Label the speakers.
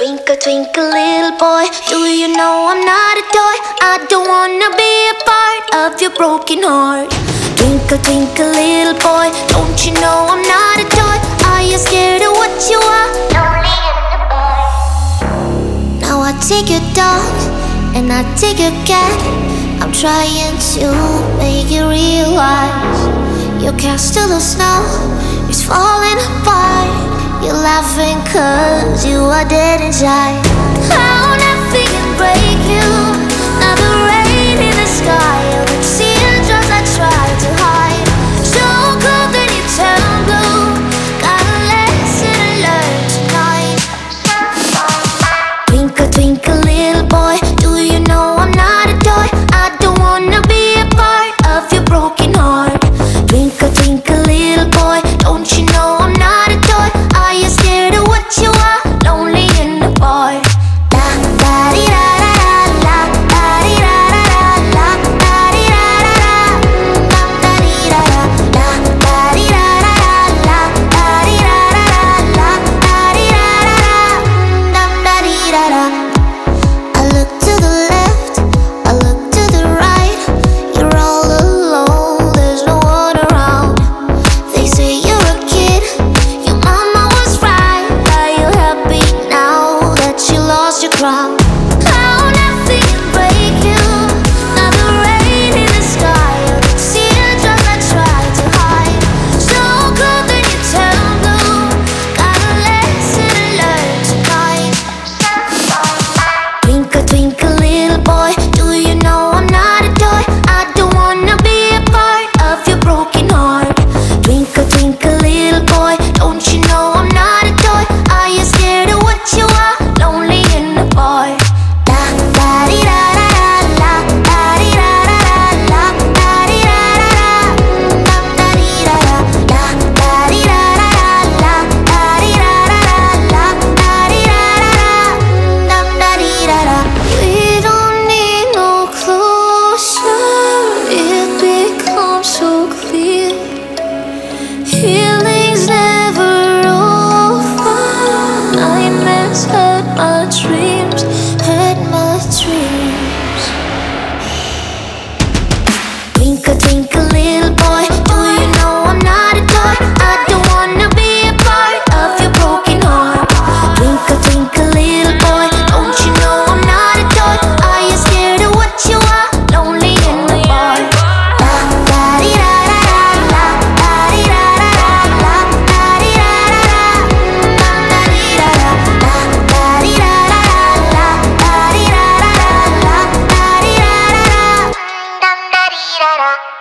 Speaker 1: Twinkle, twinkle, little boy, do you know I'm not a toy? I don't wanna be a part of your broken heart. Twinkle, twinkle, little boy, don't you know I'm not a toy? Are you scared of what you are? Lonely in the boy. Now I take your dog and I take your cat. I'm trying to make you realize your castle of snow is falling apart. You're laughing cause you are dead inside. How nothing can break you. Now the rain in the sky, or the teardrops I try to hide. So cold that you turn blue. Got a lesson to learn tonight. Twinkle, twinkle, little boy, do you know I'm not a toy? I don't wanna be a part of your broken heart. Twinkle, twinkle, little boy, don't you know I'm not a toy? Are you scared of what you are? Lonely in the bar. La da di da da da, la da di da da da, la da di da da da, la da di da da, la da di da da, la da di da da, la di da da. I look to the left, I look to the right. You're all alone, there's no one around. They say you're a kid, your mama was right. Are you happy now that you lost your crown? How nothing can break you. Now the rain in the sky, or the teardrops I try to hide. So cold that you turn blue. Got a lesson to learn tonight. Twinkle, twinkle, little boy, do you know I'm not a toy? I don't wanna be a part of your broken heart. Twinkle, twinkle, little boy, don't you know I'm not a toy? Are you scared of what you are? Lonely in the bar. La da di da da da, la da di da da da, la da di da da da, la da di da da, la da di da da, la da di da da, la da di da da. We don't need no closure, it becomes so clear. Healing's never over. Nightmares had my dreams, had my dreams. Twinkle, twinkle, little boy, do you know I'm not a toy? I don't wanna be a part of your broken heart. Twinkle, twinkle, little boy, don't you know I'm not a toy? Are you scared of what you are? Lonely in the bar. La da di da da, la da di da da, la da di da da, la da di da da, la da di da da, la da di da da, la da di da da, la da di da da.